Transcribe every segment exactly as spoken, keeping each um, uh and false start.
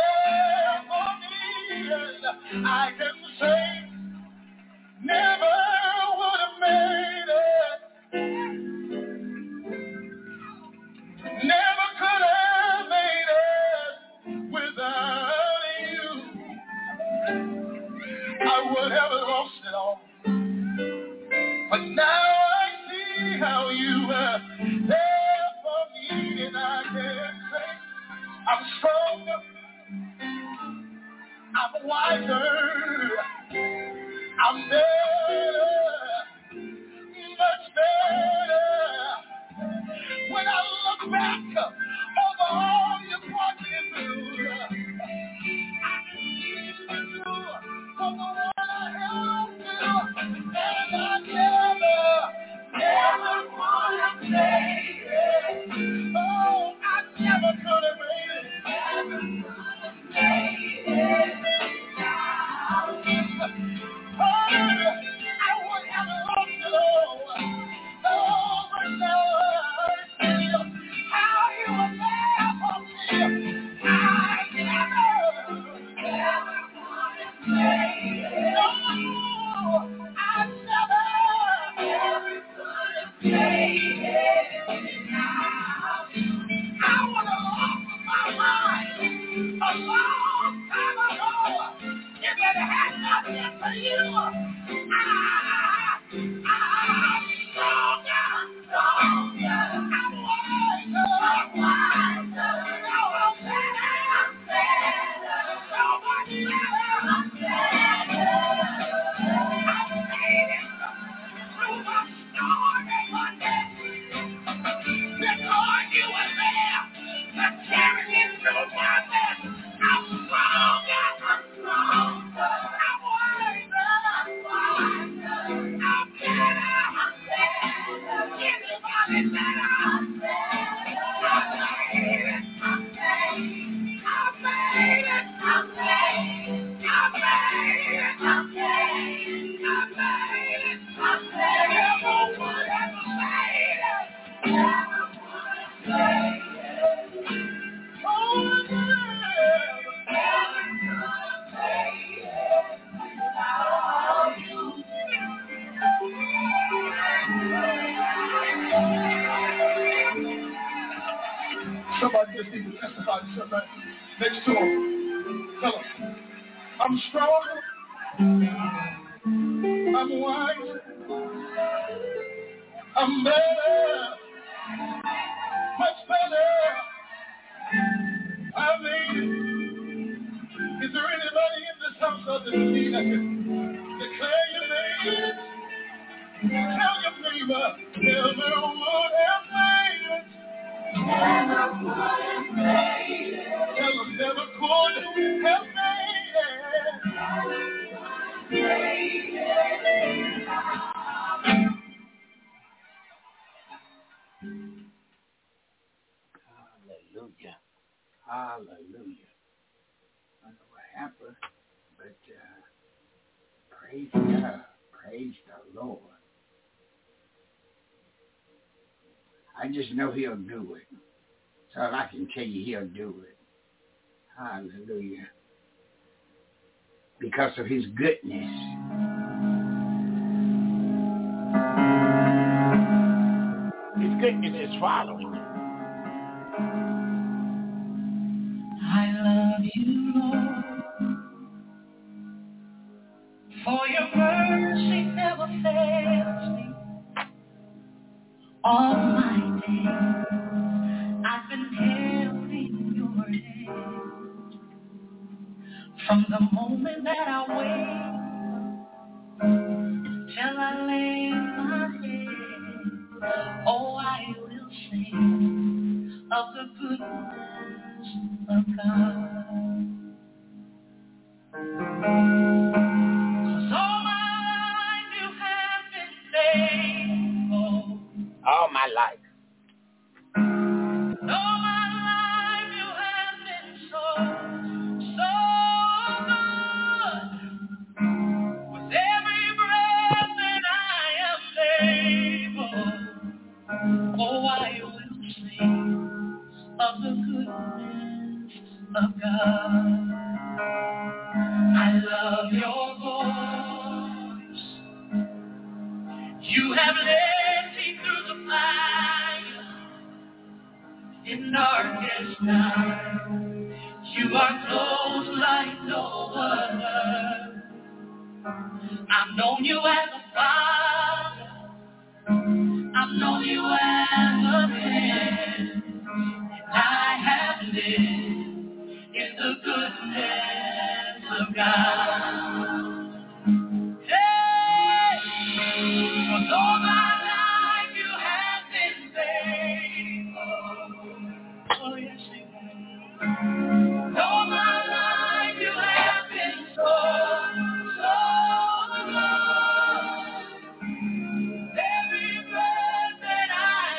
there for me, and I can say, never would have made it. Never could have made it without you. I would have lost it all. But now I see how you were there for me, and I can say I'm stronger, I'm wiser, I'm better, much better. When I look back over all you brought me through, I can see the truth from the one I held on to, and I never, never would have made it. Oh, I never could have made it. Never could have made it. Oh, I would have lost it all. Oh, but now I see how you were there for me. I never, never would have made it. No, I never, never could have made it. I would have lost my mind a long time ago if it had not been for you. I, I'm stronger, stronger. I'm wiser, I'm wiser. No, I'm better, I'm better. So much better, I'm better. I made it through my storm and my death. Because you were there to carry me through my mess. I'm stronger, I'm stronger. I'm wiser, I'm wiser. I'm better, I'm better. Anybody better, I'm better. I made it, I made it. I made it, I made it. I made it, I made it. I made it, I made it. Never would have made it. Never would have made it. Oh, never, never could have made it without you. Somebody just need to testify to somebody next to him. Tell him, I'm stronger, I'm wiser, I'm better, much better. I made it. Is there anybody in this house other than me that can declare you made it? Tell your neighbor, never would have made it. Never would have made it. Tell them never could have made it. Never would have made it. Hallelujah. Hallelujah. I don't know what happened, but uh, praise God. Praise the Lord. I just know he'll do it. So I can tell you he'll do it. Hallelujah. Because of his goodness. His goodness is following you. I love you, Lord, for your mercy never fails me. All my days I've been held in your hand. From the moment that I wake till I lay my head, oh, I will sing of the goodness of God. 'Cause all my life you have been faithful. All my life. All my life you have been so, so good. With every breath that I am able, oh, I will sing of the goodness of God. God. I love your voice. You have led me through the fire in darkest night. You are close like no other. I've known you as a father. I've known you as a friend. I have lived in the goodness of God. Hey! For all my life you have been faithful. Oh, yes, you have. All my life you have been so, so good. Every breath that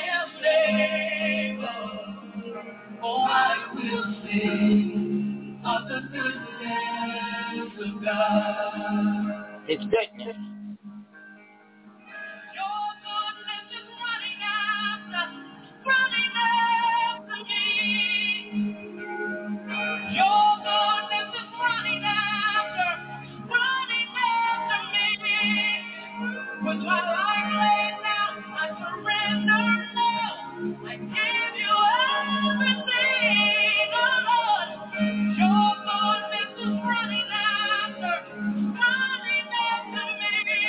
I am able, oh, I will sing of the goodness of God. It's goodness. Your goodness is running after, running after me. Your goodness is running after, running after me. With my life laid down, I surrender now. I give you everything, oh Lord. Your goodness is running after, running after me.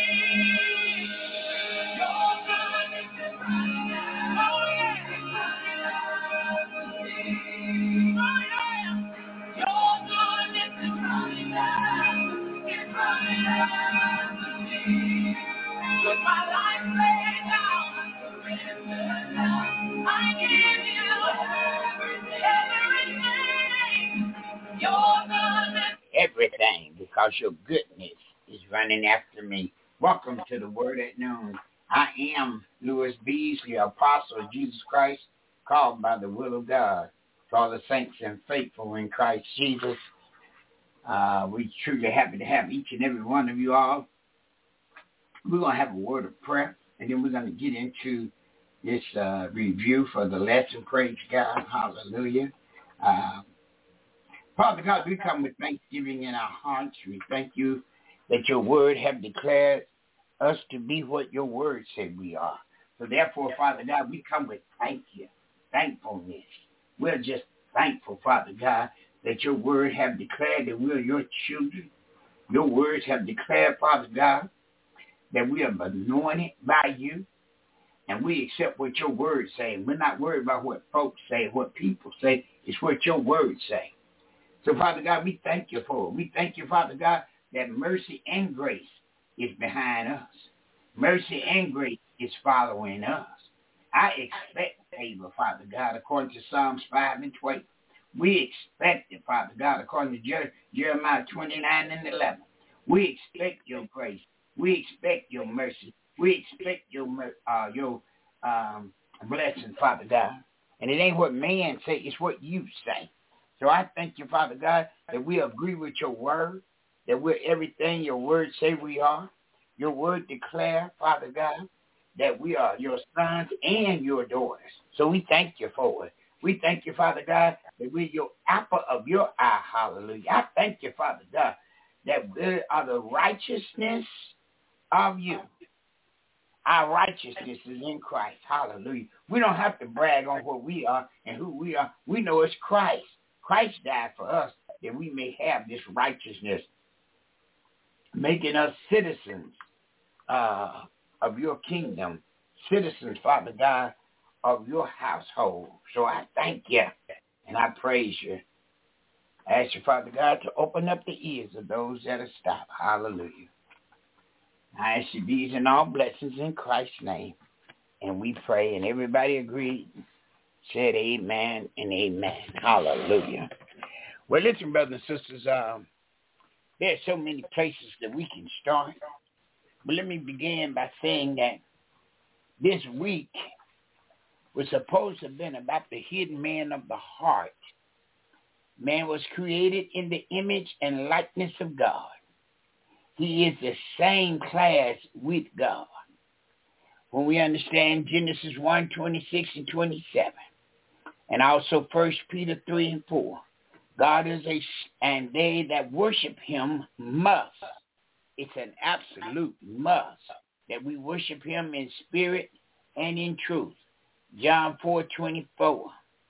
Your goodness is running after, oh yeah, it's running after me. Oh yeah. Your goodness is running after, it's running after me. With my life laid down, I surrender now. I give you everything, everything. Your goodness. Everything, because your goodness is running after me. Welcome to the Word at Noon. I am Louis Beasley, apostle of Jesus Christ, called by the will of God. For all the saints and faithful in Christ Jesus, uh, we're truly happy to have each and every one of you all. We're going to have a word of prayer, and then we're going to get into this uh, review for the lesson. Praise God. Hallelujah. Uh, Father God, we come with thanksgiving in our hearts. We thank you that your word have declared us to be what your word said we are. So therefore, Father God, we come with thank you, thankfulness. We're just thankful, Father God, that your word have declared that we're your children. Your words have declared, Father God, that we are anointed by you, and we accept what your words say. We're not worried about what folks say, what people say. It's what your words say. So, Father God, we thank you for it. We thank you, Father God, that mercy and grace is behind us. Mercy and grace is following us. I expect favor, Father God, according to Psalms five and twelve. We expect it, Father God, according to Jer- Jeremiah twenty-nine and eleven. We expect your grace. We expect your mercy. We expect your uh, your um, blessing, Father God. And it ain't what man say, it's what you say. So I thank you, Father God, that we agree with your word, that we're everything your word say we are. Your word declare, Father God, that we are your sons and your daughters. So we thank you for it. We thank you, Father God, that we're your apple of your eye. Hallelujah. I thank you, Father God, that we are the righteousness of you. Our righteousness is in Christ. Hallelujah. We don't have to brag on what we are and who we are. We know it's Christ. Christ died for us that we may have this righteousness, making us citizens uh, of your kingdom, citizens, Father God, of your household. So I thank you and I praise you. I ask you, Father God, to open up the ears of those that are stopped. Hallelujah. I ask you these and all blessings in Christ's name. And we pray, and everybody agreed, said amen and amen. Hallelujah. Well, listen, brothers and sisters, um, there are so many places that we can start. But let me begin by saying that this week was supposed to have been about the hidden man of the heart. Man was created in the image and likeness of God. He is the same class with God. When we understand Genesis one, twenty-six and twenty-seven, and also First Peter three and four, God is a, and they that worship him must. It's an absolute must that we worship him in spirit and in truth. John four twenty-four.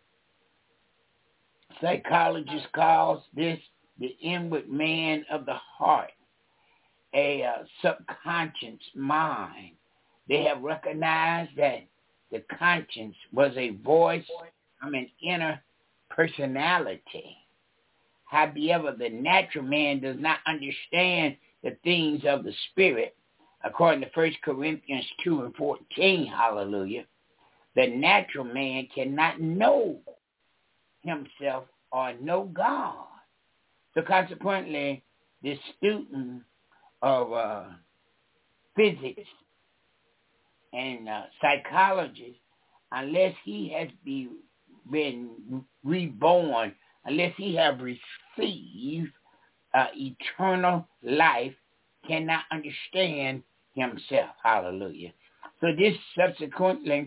Psychologists call this the inward man of the heart, a uh, subconscious mind. They have recognized that the conscience was a voice from an inner personality. However, the natural man does not understand the things of the spirit. According to First Corinthians two and fourteen, hallelujah, the natural man cannot know himself or know God. So consequently, the student of uh, physics and uh, psychology, unless he has be, been reborn, unless he have received uh, eternal life, cannot understand himself. Hallelujah. So this subsequently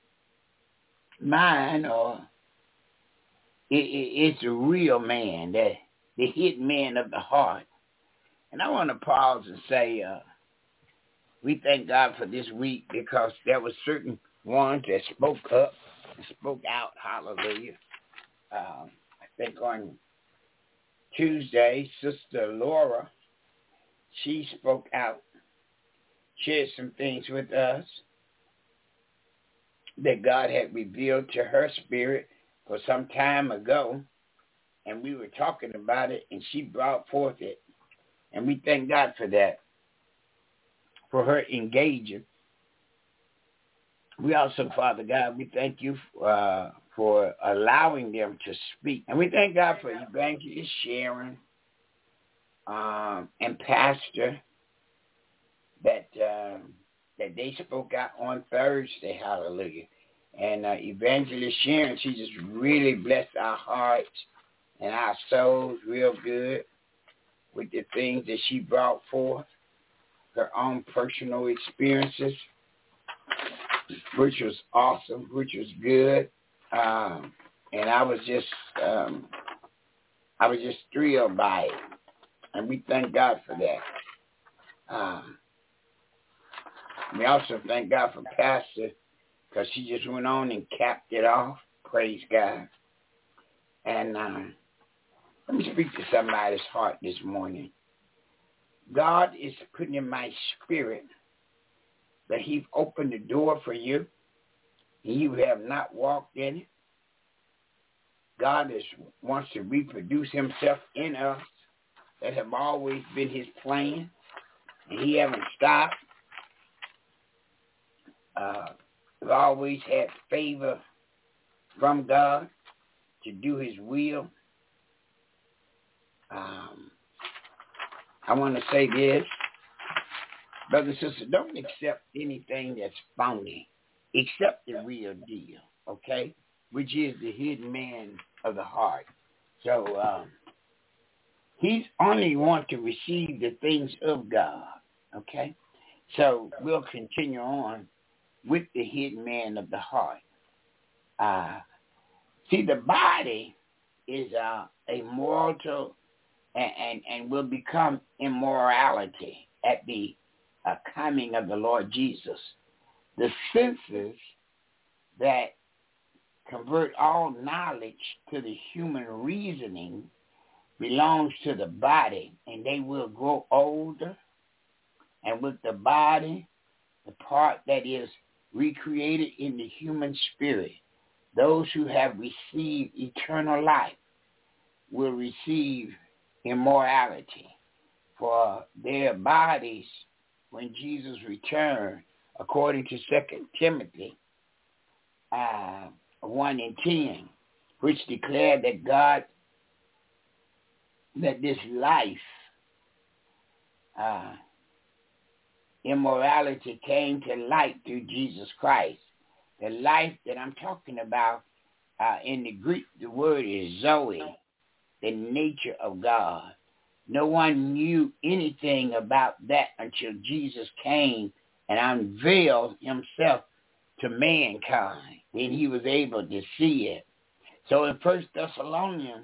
mind or it, it, it's a real man, that the hidden man of the heart. And I want to pause and say, uh, we thank God for this week, because there were certain ones that spoke up and spoke out. Hallelujah. Um, I think on Tuesday, Sister Laura, she spoke out, shared some things with us that God had revealed to her spirit for some time ago, and we were talking about it, and she brought forth it. And we thank God for that, for her engaging. We also, Father God, we thank you uh, for allowing them to speak. And we thank God for Evangelist Sharon um, and Pastor that uh, that they spoke out on Thursday. Hallelujah. And uh, Evangelist Sharon, she just really blessed our hearts and our souls real good with the things that she brought forth, her own personal experiences, which was awesome, which was good. Um, and I was just, um, I was just thrilled by it. And we thank God for that. Um, we also thank God for Pastor, because she just went on and capped it off. Praise God. And um, let me speak to somebody's heart this morning. God is putting in my spirit that he's opened the door for you, and you have not walked in it. God is, wants to reproduce himself in us. That have always been his plan, and he haven't stopped. Uh, we've always had favor from God to do his will. Um, I want to say this, brothers and sisters, don't accept anything that's phony. Accept the real deal, okay? Which is the hidden man of the heart. So um, he's only want to receive the things of God, okay? So we'll continue on with the hidden man of the heart. Uh, see, the body is uh, a mortal and, and, and will become immorality at the uh, coming of the Lord Jesus. The senses that convert all knowledge to the human reasoning belongs to the body, and they will grow older. And with the body, the part that is recreated in the human spirit, those who have received eternal life will receive immorality. For their bodies, when Jesus returned, according to Second Timothy uh, one and ten, which declared that God, that this life, uh, immorality came to light through Jesus Christ. The life that I'm talking about, uh, in the Greek, the word is Zoe, the nature of God. No one knew anything about that until Jesus came and unveiled himself to mankind. Then he was able to see it. So in First Thessalonians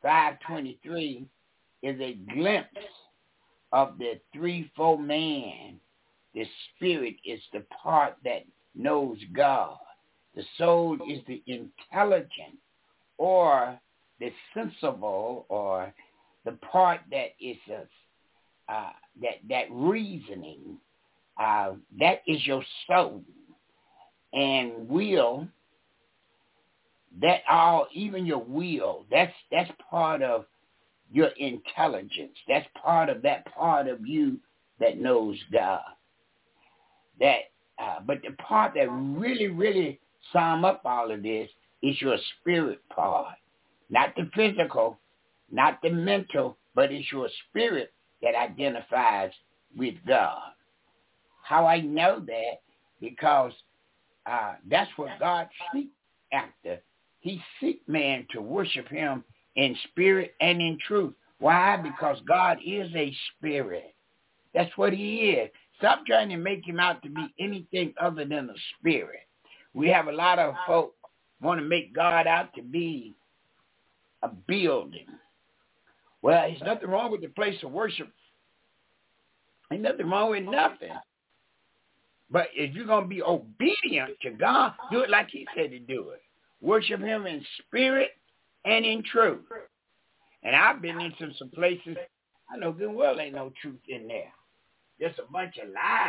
five twenty-three is a glimpse of the threefold man. The spirit is the part that knows God. The soul is the intelligent or the sensible or the part that is a, uh, that that reasoning. Uh, that is your soul. And will, that all, even your will, that's that's part of your intelligence. That's part of that part of you that knows God. That, uh, but the part that really, really sum up all of this is your spirit part. Not the physical, not the mental, but it's your spirit that identifies with God. How I know that? Because uh, that's what God seeks after. He seeks man to worship him in spirit and in truth. Why? Because God is a spirit. That's what he is. Stop trying to make him out to be anything other than a spirit. We have a lot of folk want to make God out to be a building. Well, there's nothing wrong with the place of worship. Ain't nothing wrong with nothing. But if you're going to be obedient to God, do it like he said to do it. Worship him in spirit and in truth. And I've been into some places, I know good well ain't no truth in there. Just a bunch of lies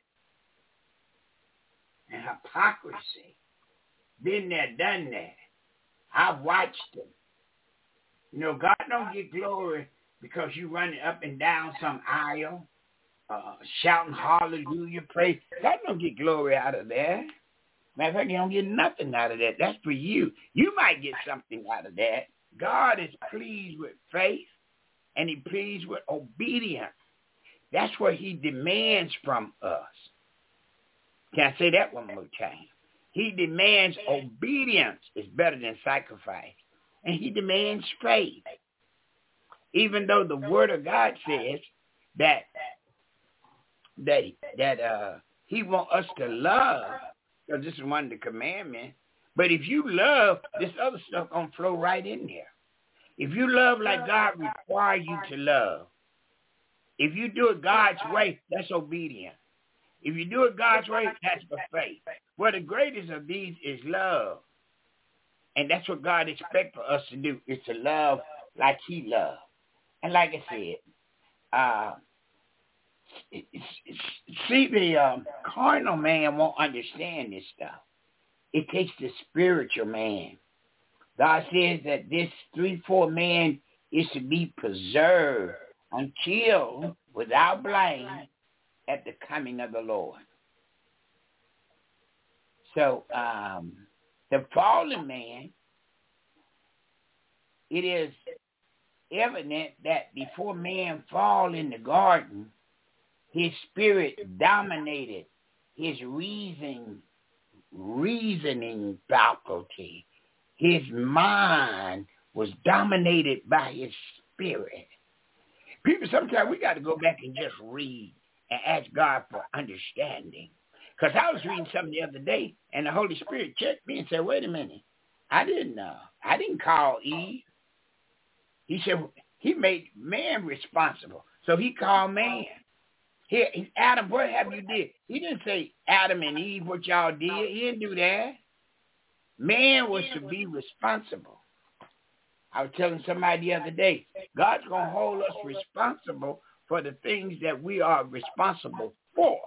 and hypocrisy. Been there, done that. I've watched them. You know, God don't get glory because you running up and down some aisle, uh, shouting hallelujah, praise. God don't get glory out of that. Matter of fact, you don't get nothing out of that. That's for you. You might get something out of that. God is pleased with faith, and he pleased with obedience. That's what he demands from us. Can I say that one more time? He demands obedience is better than sacrifice. And he demands faith. Even though the word of God says that that that uh, he wants us to love, because this is one of the commandments. But if you love, this other stuff gonna flow right in there. If you love like God requires you to love, if you do it God's way, that's obedience. If you do it God's way, that's for faith. Well, the greatest of these is love. And that's what God expects for us to do, is to love like he loved. And like I said, uh, see, the um, carnal man won't understand this stuff. It takes the spiritual man. God says that this three-four man is to be preserved until, without blame, at the coming of the Lord. So, um, the fallen man, it is evident that before man fall in the garden, his spirit dominated his reason, reasoning faculty. His mind was dominated by his spirit. People, sometimes we got to go back and just read and ask God for understanding. Because I was reading something the other day, and the Holy Spirit checked me and said, wait a minute. I didn't know. I didn't call Eve. He said he made man responsible. So he called man. Here, Adam, what have you did? He didn't say, Adam and Eve, what y'all did. He didn't do that. Man was to be responsible. I was telling somebody the other day, God's going to hold us responsible for the things that we are responsible for.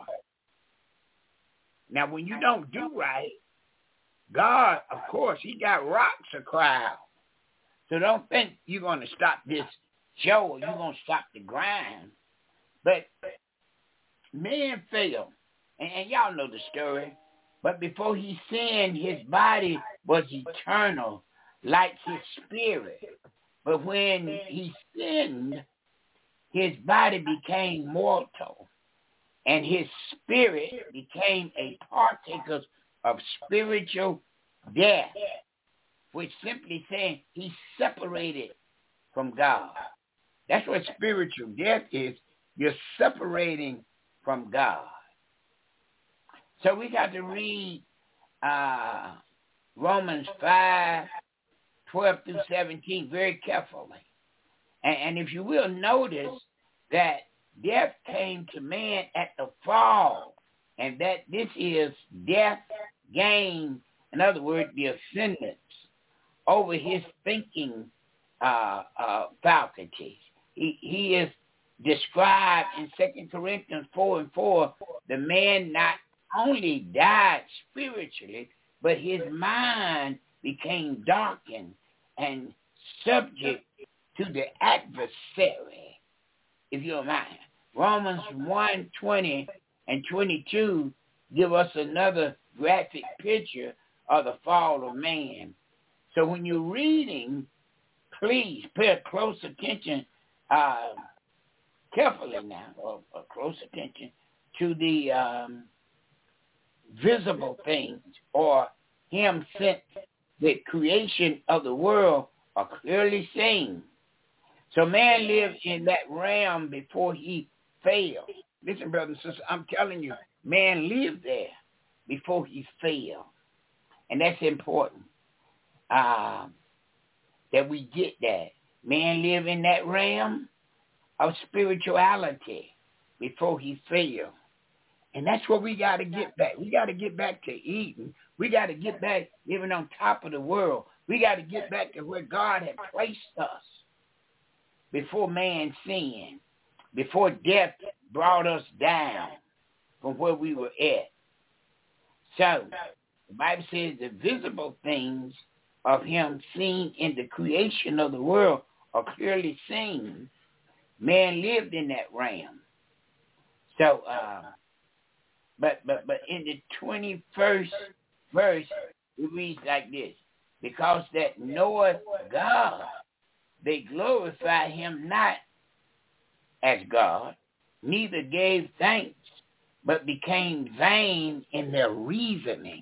Now, when you don't do right, God, of course, he got rocks to cry out. So don't think you're going to stop this show or you're going to stop the grind. But man failed. And, and y'all know the story. But before he sinned, his body was eternal, like his spirit. But when he sinned, his body became mortal, and his spirit became a partaker of spiritual death, which simply saying he separated from God. That's what spiritual death is. You're separating from God. So we got to read uh, Romans five twelve through seventeen very carefully. And, and if you will notice that death came to man at the fall, and that this is death gained, in other words, the ascendance over his thinking uh, uh, faculties. He, he is described in Second Corinthians four and four, the man not only died spiritually, but his mind became darkened and subject to the adversary, if you don't mind. Romans one, twenty and twenty-two give us another graphic picture of the fall of man. So when you're reading, please pay close attention, uh, carefully now, or, or close attention to the um, visible things, or him since the creation of the world are clearly seen. So man lived in that realm before he fell. Listen, brothers and sisters, I'm telling you, man lived there before he fell. And that's important, uh, that we get that. Man lived in that realm of spirituality before he fell. And that's what we got to get back. We got to get back to Eden. We got to get back living on top of the world. We got to get back to where God had placed us before man sinned, before death brought us down from where we were at. So the Bible says the visible things of him seen in the creation of the world are clearly seen. Man lived in that realm. So, uh, but but but in the twenty-first verse, it reads like this: because that knoweth God, they glorify him not as God, neither gave thanks, but became vain in their reasoning.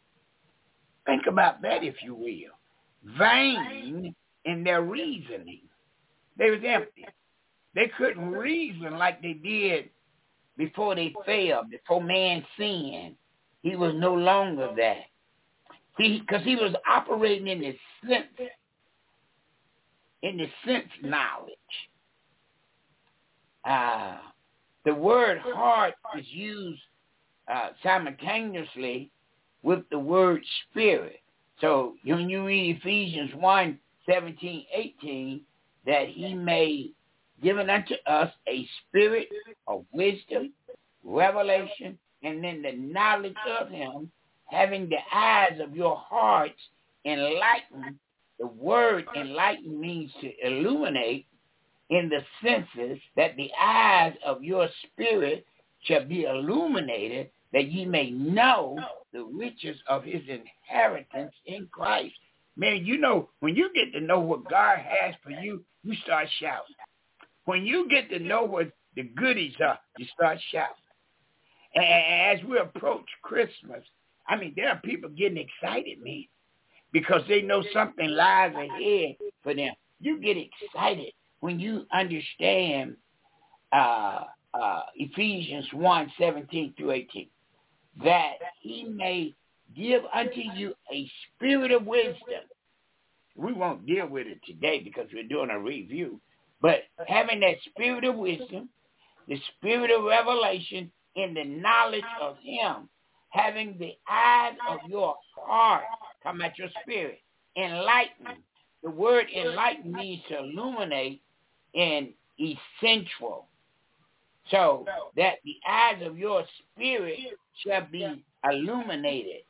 Think about that, if you will. Vain in their reasoning. They was empty. They couldn't reason like they did before they fell, before man sinned. He was no longer that. See, because he was operating in the sense, in the sense knowledge. Uh, the word heart is used uh, simultaneously with the word spirit. So when you read Ephesians one, seventeen, eighteen, that he may given unto us a spirit of wisdom, revelation, and then the knowledge of him, having the eyes of your hearts enlightened. The word enlighten means to illuminate in the senses, that the eyes of your spirit shall be illuminated, that ye may know the riches of his inheritance in Christ. Man, you know, when you get to know what God has for you, you start shouting. When you get to know what the goodies are, you start shouting. And as we approach Christmas, I mean, there are people getting excited, man, because they know something lies ahead for them. You get excited when you understand uh, uh, Ephesians one, seventeen through eighteen, that he may give unto you a spirit of wisdom. We won't deal with it today because we're doing a review, but having that spirit of wisdom, the spirit of revelation in the knowledge of him, having the eyes of your heart, talking about your spirit, enlightened. The word enlighten means to illuminate and essential. So that the eyes of your spirit shall be illuminated,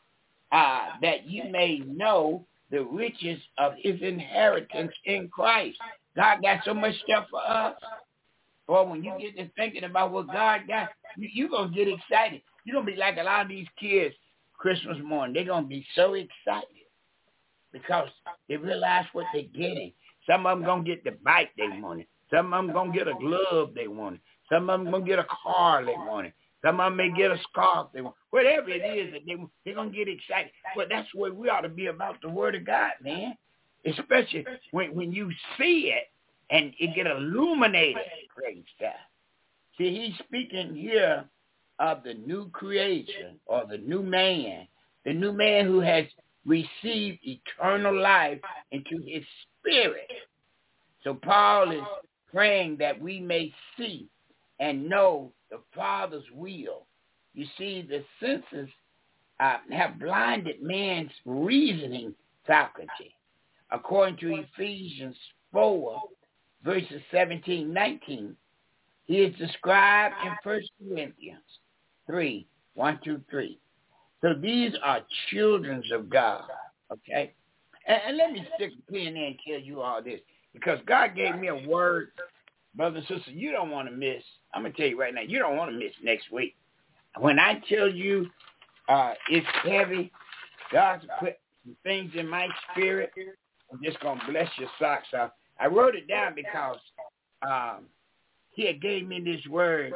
uh, that you may know the riches of his inheritance in Christ. God got so much stuff for us. Boy, when you get to thinking about what God got, you, you're going to get excited. You're going to be like a lot of these kids Christmas morning. They're going to be so excited because they realize what they're getting. Some of them going to get the bike they wanted. Some of them going to get a glove they wanted. Some of them going to get a car they wanted. Some of them may get a scarf they want. Whatever it is that they, they're going to get excited. But that's what we ought to be about, the word of God, man. Especially when, when you see it and it get illuminated. Praise God. See, he's speaking here of the new creation or the new man. The new man who has receive eternal life into his spirit. So Paul is praying that we may see and know the Father's will. You see, the senses uh, have blinded man's reasoning faculty. According to Ephesians four, verses seventeen, nineteen, he is described in First Corinthians three, one through three. So these are children of God, okay? And, and let me stick a pin there and tell you all this, because God gave me a word, brother and sister, you don't want to miss. I'm going to tell you right now, you don't want to miss next week. When I tell you uh, it's heavy, God's put some things in my spirit. I'm just going to bless your socks off. I wrote it down because um, he had gave me this word,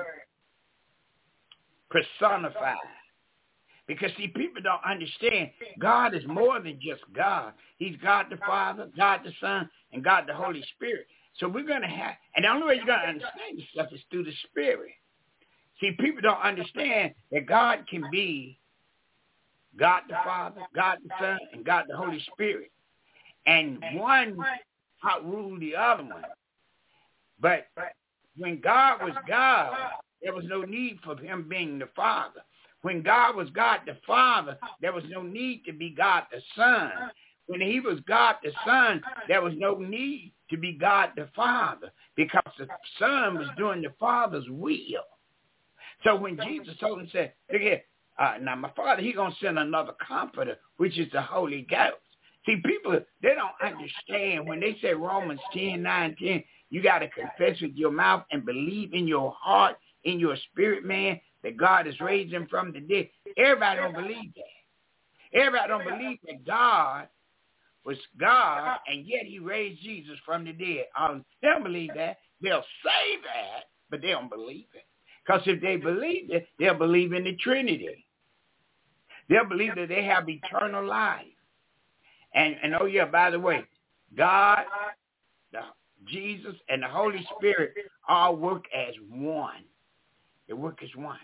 personified. Because, see, people don't understand God is more than just God. He's God the Father, God the Son, and God the Holy Spirit. So we're going to have, and the only way you're going to understand this stuff is through the Spirit. See, people don't understand that God can be God the Father, God the Son, and God the Holy Spirit. And one outruled the other one. But when God was God, there was no need for him being the Father. When God was God the Father, there was no need to be God the Son. When he was God the Son, there was no need to be God the Father, because the Son was doing the Father's will. So when Jesus told him, said, look here, uh, now my Father, he's going to send another comforter, which is the Holy Ghost. See, people, they don't understand when they say Romans ten, nine, ten, you got to confess with your mouth and believe in your heart, in your spirit, man, that God has raised him from the dead. Everybody don't believe that. Everybody don't believe that God was God, and yet he raised Jesus from the dead. Um, they don't believe that. They'll say that, but they don't believe it. Because if they believe it, they'll believe in the Trinity. They'll believe that they have eternal life. And, and oh, yeah, by the way, God, the, Jesus, and the Holy Spirit all work as one. They work as one.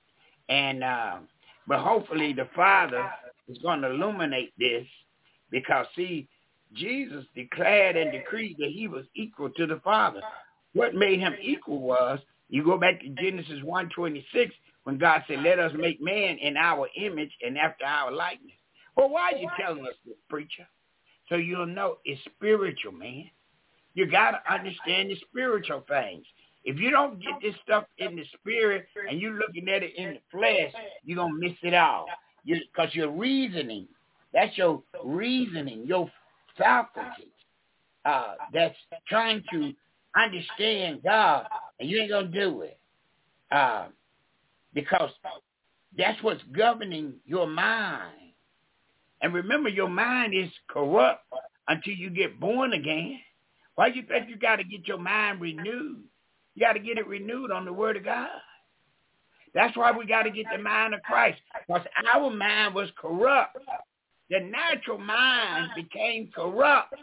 And uh, but hopefully the Father is going to illuminate this, because, see, Jesus declared and decreed that he was equal to the Father. What made him equal was, you go back to Genesis one twenty-six, when God said, let us make man in our image and after our likeness. Well, why are you telling us this, preacher? So you'll know it's spiritual, man. You got to understand the spiritual things. If you don't get this stuff in the spirit and you're looking at it in the flesh, you're going to miss it all. Because you, you're reasoning. That's your reasoning, your faculty uh, that's trying to understand God, and you ain't going to do it. Uh, because that's what's governing your mind. And remember, your mind is corrupt until you get born again. Why do you think you got to get your mind renewed? You got to get it renewed on the Word of God. That's why we got to get the mind of Christ, because our mind was corrupt. The natural mind became corrupt.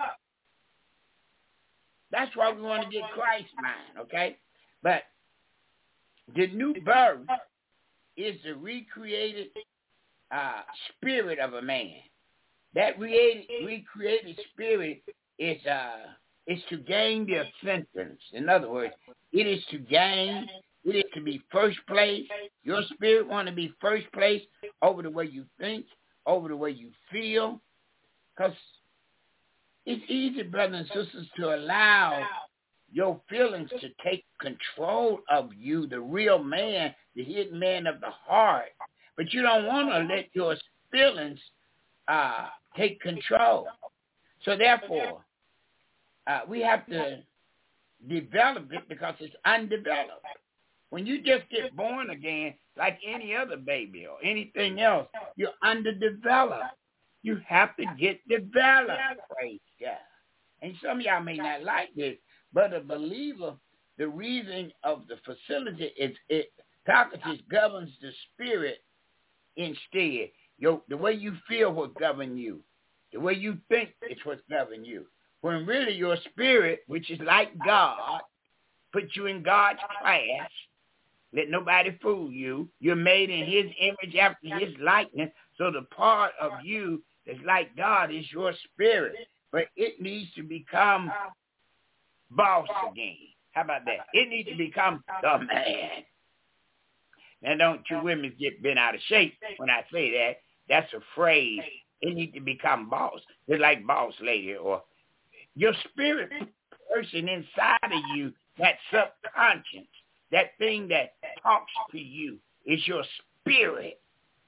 That's why we want to get Christ's mind, okay? But the new birth is the recreated uh, spirit of a man. That re- recreated spirit is uh, is to gain the ascendance. In other words, it is to gain, it is to be first place. Your spirit want to be first place over the way you think, over the way you feel. Because it's easy, brothers and sisters, to allow your feelings to take control of you, the real man, the hidden man of the heart. But you don't want to let your feelings uh, take control. So therefore, uh, we have to develop it, because it's undeveloped. When you just get born again, like any other baby or anything else, you're underdeveloped. You have to get developed, praise God. And some of y'all may not like this, but a believer, the reason of the facility is it faculties governs the spirit instead. Your, the way you feel will govern you. The way you think is what governs you. When really your spirit, which is like God, puts you in God's class. Let nobody fool you. You're made in his image after his likeness. So the part of you It's like God is your spirit, but it needs to become boss again. How about that? It needs to become the man. Now, don't you women get bent out of shape when I say that. That's a phrase. It needs to become boss. It's like boss lady or your spirit person inside of you, that subconscious, that thing that talks to you is your spirit.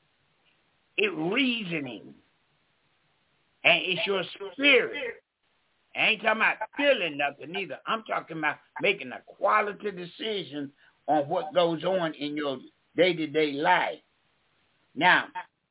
It reasoning. And it's your spirit. I ain't talking about feeling nothing either. I'm talking about making a quality decision on what goes on in your day-to-day life. Now,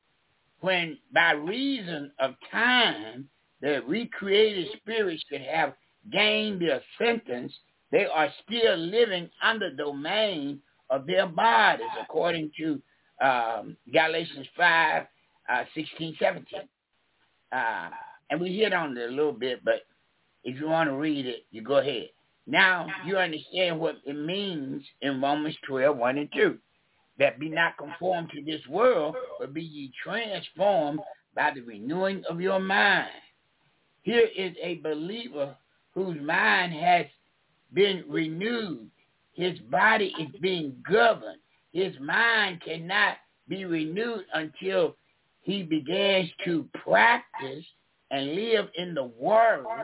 when by reason of time, the recreated spirits that have gained their sentence, they are still living under domain of their bodies, according to um, Galatians five, uh, sixteen, seventeen. Uh, and we hit on it a little bit, but if you want to read it, you go ahead. Now you understand what it means in Romans twelve, one and two. That be not conformed to this world, but be ye transformed by the renewing of your mind. Here is a believer whose mind has been renewed. His body is being governed. His mind cannot be renewed until he begins to practice and live in the Word.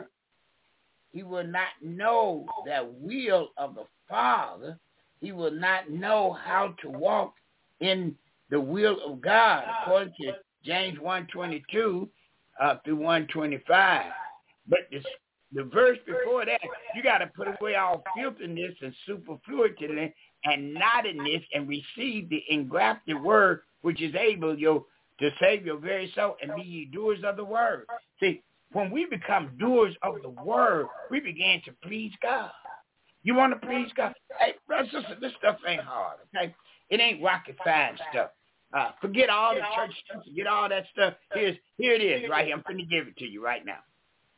He will not know the will of the Father. He will not know how to walk in the will of God, according to James one twenty-two uh, through one twenty-five. But this, the verse before that, you got to put away all filthiness and superfluity and naughtiness and receive the engrafted word, which is able your, to save your very soul, and be ye doers of the word. See, when we become doers of the word, we begin to please God. You want to please God? Hey, brother, sister, this stuff ain't hard, okay? It ain't rocket science stuff. Uh, forget all the church stuff. Forget all that stuff. Here's, here it is right here. I'm going to give it to you right now.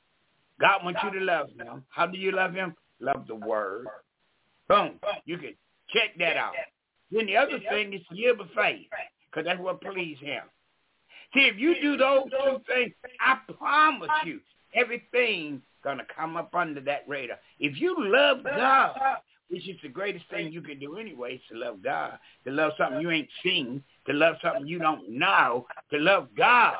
God wants you to love him. How do you love him? Love the word. Boom. You can check that out. Then the other thing is to live of faith, because that's what pleases him. See, if you do those two things, I promise you, everything going to come up under that radar. If you love God, which is the greatest thing you can do anyway, is to love God, to love something you ain't seen, to love something you don't know, to love God.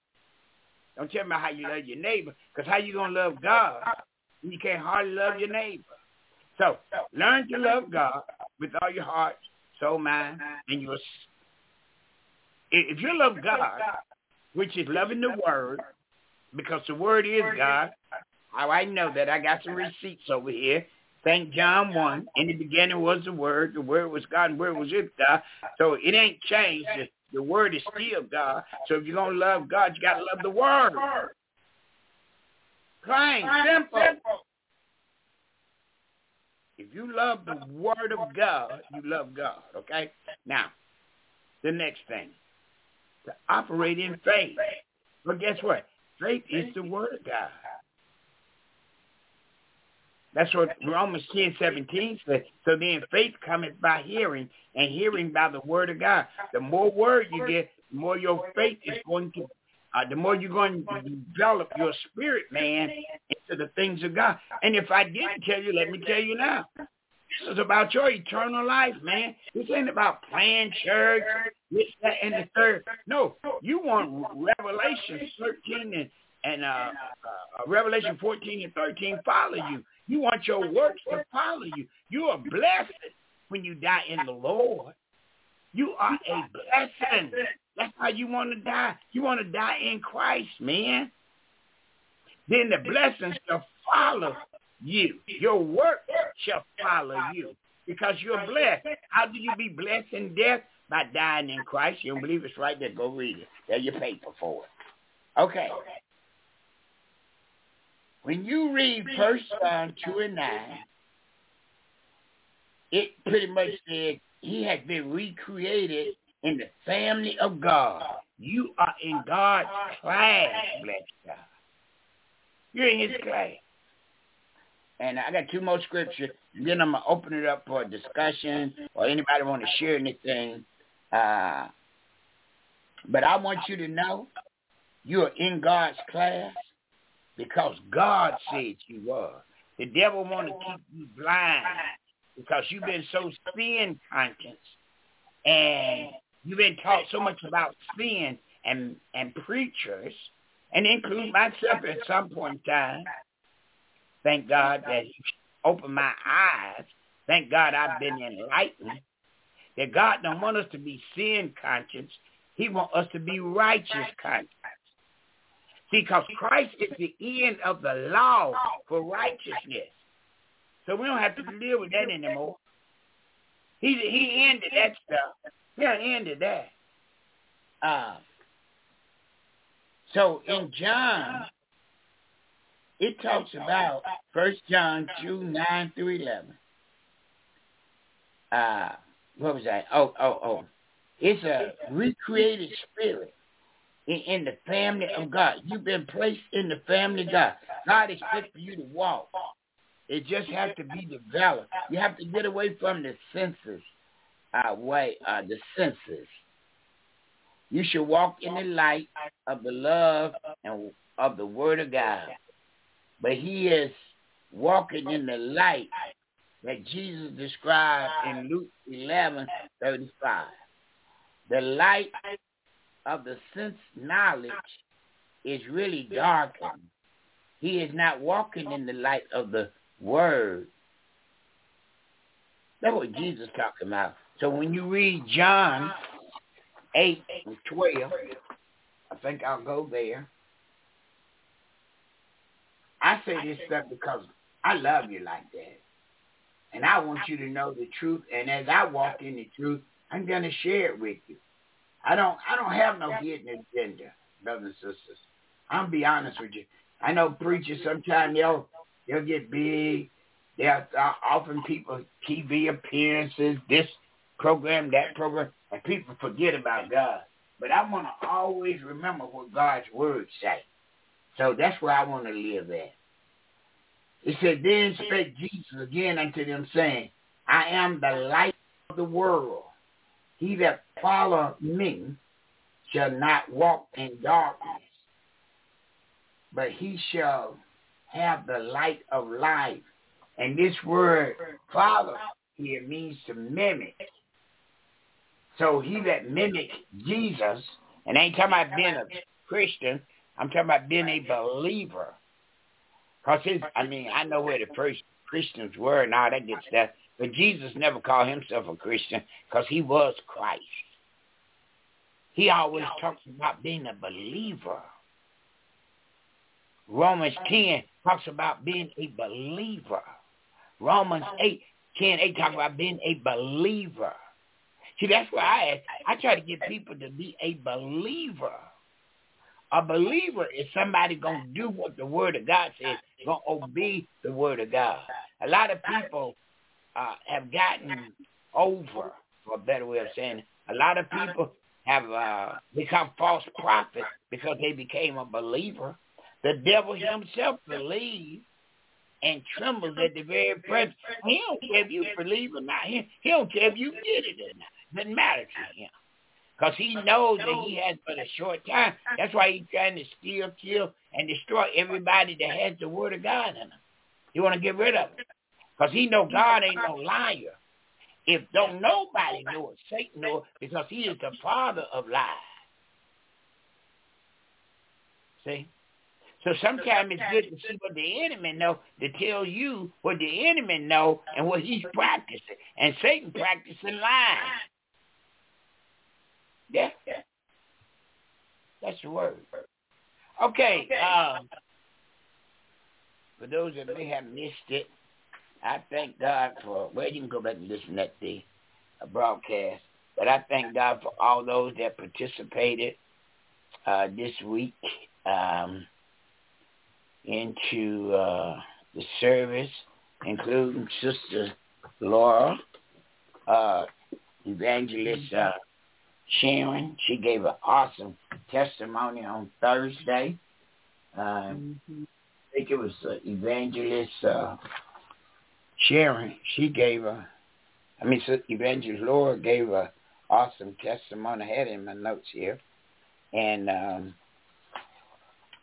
Don't tell me how you love your neighbor, because how you going to love God when you can't hardly love your neighbor? So learn to love God with all your heart, soul, mind, and your. If you love God, which is loving the word, because the word is God, how I know that? I got some receipts over here. Saint John one, in the beginning was the word, the word was God, and the word was with God. So it ain't changed. The, the word is still God. So if you're going to love God, you got to love the word. Plain, simple. If you love the word of God, you love God, okay? Now, the next thing, to operate in faith. But guess what? Faith is the word of God. That's what Romans ten seventeen says. So then faith cometh by hearing, and hearing by the word of God. The more word you get, the more your faith is going to, uh, the more you're going to develop your spirit, man, into the things of God. And if I didn't tell you, let me tell you now. This is about your eternal life, man. This ain't about playing church, this, that, and the third. No, you want Revelation thirteen and, and uh, uh, Revelation fourteen and thirteen follow you. You want your works to follow you. You are blessed when you die in the Lord. You are a blessing. That's how you want to die. You want to die in Christ, man. Then the blessings shall follow you. Your work shall follow you because you're blessed. How do you be blessed in death? By dying in Christ. You don't believe it's right there? Go read it. There's your paper for it. Okay. When you read First John two and nine, it pretty much said he has been recreated in the family of God. You are in God's class, bless God. You're in his class. And I got two more scriptures, and then I'm going to open it up for a discussion or anybody want to share anything. Uh, but I want you to know You're in God's class because God said you were. The devil want to keep you blind because you've been so sin conscious and you've been taught so much about sin and, and preachers, and include myself at some point in time. Thank God that he opened my eyes. Thank God I've been enlightened. That God don't want us to be sin conscious. He wants us to be righteous conscious. See, because Christ is the end of the law for righteousness. So we don't have to deal with that anymore. He he ended that stuff. He ended that. Uh, so in John, it talks about First John two, nine through eleven. Uh, what was that? Oh, oh, oh. It's a recreated spirit in, in the family of God. You've been placed in the family of God. God is fit for you to walk. It just has to be developed. You have to get away from the senses, uh, way, uh, the senses. You should walk in the light of the love and of the Word of God. But he is walking in the light that Jesus described in Luke eleven thirty-five. The light of the sense knowledge is really darkened. He is not walking in the light of the Word. That's what Jesus is talking about. So when you read John eight and twelve, I think I'll go there. I say this stuff because I love you like that. And I want you to know the truth. And as I walk in the truth, I'm going to share it with you. I don't I don't have no hidden agenda, brothers and sisters. I'm going to be honest with you. I know preachers sometimes they'll, they'll get big. They're offering people T V appearances, this program, that program, and people forget about God. But I want to always remember what God's word say. So that's where I want to live at. It said, then spake Jesus again unto them, saying, I am the light of the world. He that follow me shall not walk in darkness, but he shall have the light of life. And this word follow here means to mimic. So he that mimic Jesus, and I ain't talking about being a Christian, I'm talking about being a believer. Because his, I mean, I know where the first Christians were and all that good stuff, but Jesus never called himself a Christian because he was Christ. He always talks about being a believer. Romans ten talks about being a believer. Romans eight, ten, eight talks about being a believer. See, that's why I I try to get people to be a believer. A believer is somebody going to do what the Word of God says, going to obey the Word of God. A lot of people uh, have gotten over, for a better way of saying it. A lot of people have uh, become false prophets because they became a believer. The devil himself believes and trembles at the very presence. He don't care if you believe or not. He, he don't care if you get it or not. It doesn't matter to him. Because he knows that he has but a short time. That's why he's trying to steal, kill, and destroy everybody that has the Word of God in them. He want to get rid of them. Because he know God ain't no liar. If don't nobody know it, Satan know it, because he is the father of lies. See? So sometimes it's good to see what the enemy know, to tell you what the enemy know and what he's practicing. And Satan practicing lying. Yeah. That's the word. Okay. Um, for those that may have missed it, I thank God for, well, you can go back and listen to the uh, broadcast, but I thank God for all those that participated uh, this week um, into uh, the service, including Sister Laura, uh, Evangelist uh, Sharon. She gave an awesome testimony on Thursday. Um, mm-hmm. I think it was uh, Evangelist uh, Sharon. She gave a, I mean, so Evangelist Laura gave a awesome testimony. I had it in my notes here. And um,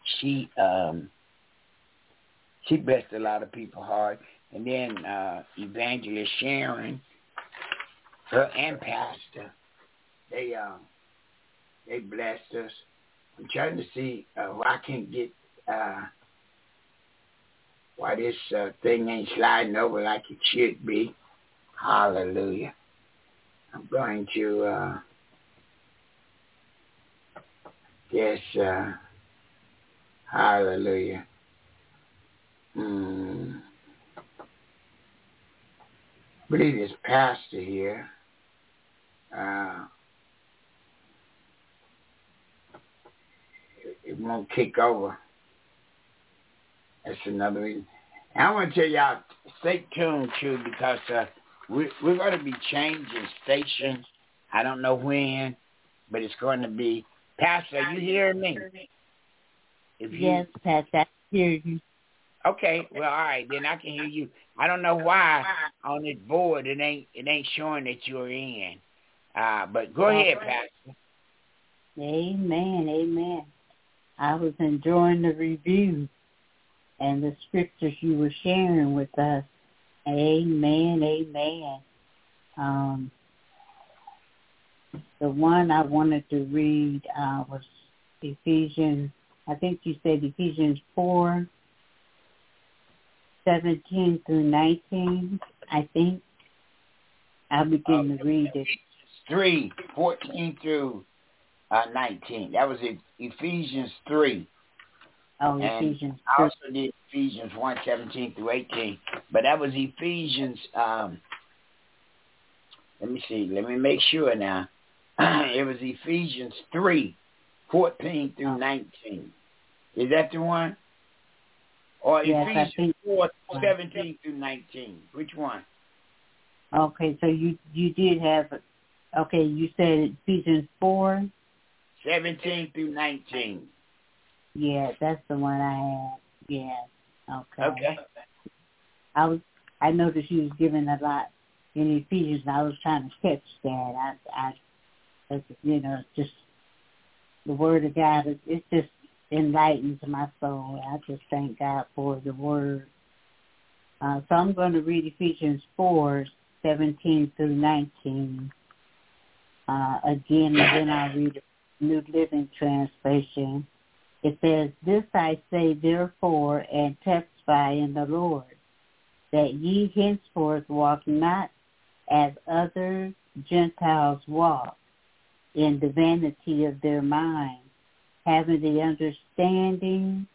she um, she blessed a lot of people hard. And then uh, Evangelist Sharon, her and Pastor, they uh, they blessed us. I'm trying to see uh, why I can't get uh, why this uh, thing ain't sliding over like it should be. Hallelujah. I'm going to uh, guess uh, hallelujah. Hmm. I believe it's Pastor here. Uh, it, it won't kick over. That's another reason. And I want to tell y'all, stay tuned too, because uh, we, we're going to be changing stations. I don't know when, but it's going to be. Pastor, are you hearing me? If you, yes, Pastor, I hear you. Okay, well, all right, then I can hear you. I don't know why on this board it ain't it ain't showing that you're in. Uh, but go well, ahead, Pastor. Amen, amen. I was enjoying the review and the scriptures you were sharing with us. Amen, amen. Um, the one I wanted to read uh, was Ephesians, I think you said Ephesians four, seventeen through nineteen, I think. I'll begin uh, to read it. three, fourteen through uh, nineteen. That was it, Ephesians three. Oh, and Ephesians I also did Ephesians one, seventeen through eighteen. But that was Ephesians, um, let me see, let me make sure now. It was Ephesians three, fourteen through oh. nineteen. Is that the one? Or yes, Ephesians four, seventeen through nineteen. Which one? Okay, so you, you did have, okay, you said Ephesians four? seventeen through nineteen. Yeah, that's the one I had. Yeah. Okay. Okay. I was. I noticed you was giving a lot in Ephesians. And I was trying to catch that. I, I, you know, just the Word of God. It, it just enlightens my soul. I just thank God for the Word. Uh, so I'm going to read Ephesians four, seventeen through nineteen. Uh, again, and then I'll read the New Living Translation. It says, "This I say therefore, and testify in the Lord, that ye henceforth walk not as other Gentiles walk, in the vanity of their mind, having the understanding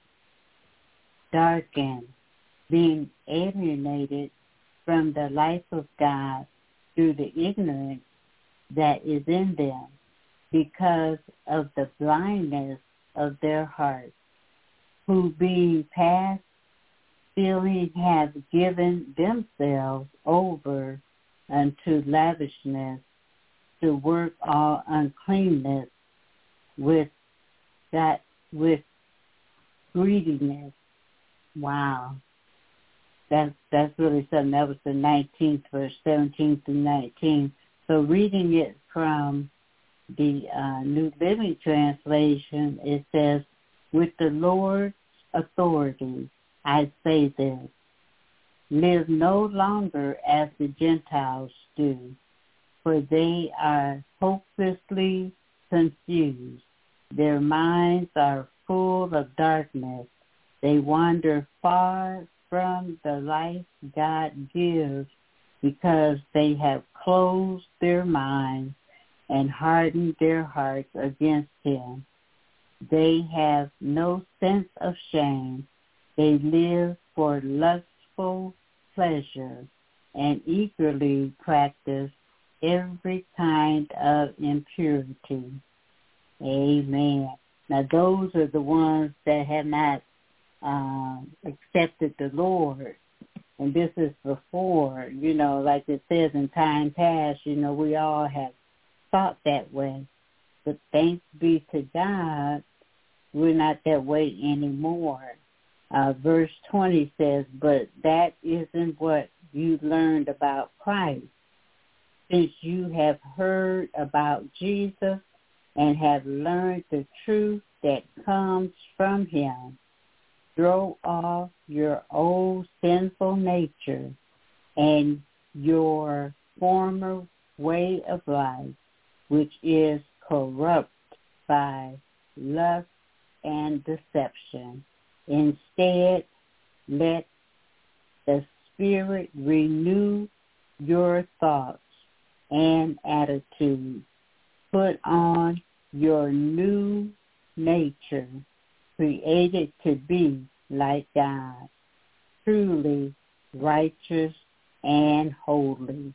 darkened, being alienated from the life of God through the ignorance that is in them, because of the blindness of their hearts, who being past feeling have given themselves over unto lavishness, to work all uncleanness with that with greediness." Wow. That's that's really something. That was the nineteenth verse, seventeen through nineteen. So reading it from the uh, New Living Translation, it says, "With the Lord's authority, I say this, live no longer as the Gentiles do, for they are hopelessly confused. Their minds are full of darkness. They wander far from the life God gives, because they have closed their minds and hardened their hearts against him. They have no sense of shame. They live for lustful pleasure and eagerly practice every kind of impurity." Amen. Now those are the ones that have not um, accepted the Lord. And this is before, you know, like it says in time past, you know, we all have thought that way. But thanks be to God, we're not that way anymore. Uh, verse twenty says, "But that isn't what you learned about Christ. Since you have heard about Jesus and have learned the truth that comes from him. Throw off your old sinful nature and your former way of life, which is corrupt by lust and deception. Instead, let the Spirit renew your thoughts and attitudes. Put on your new nature, created to be like God, truly righteous and holy.